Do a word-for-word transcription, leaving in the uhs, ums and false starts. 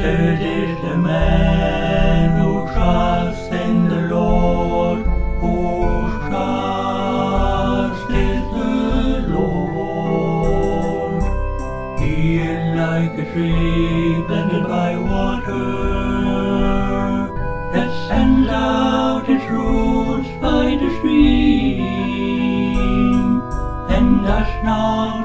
Blessed is the man who trusts in the Lord, whose trust is the Lord. He is like a tree planted by water, that sends out its roots by the stream, and does not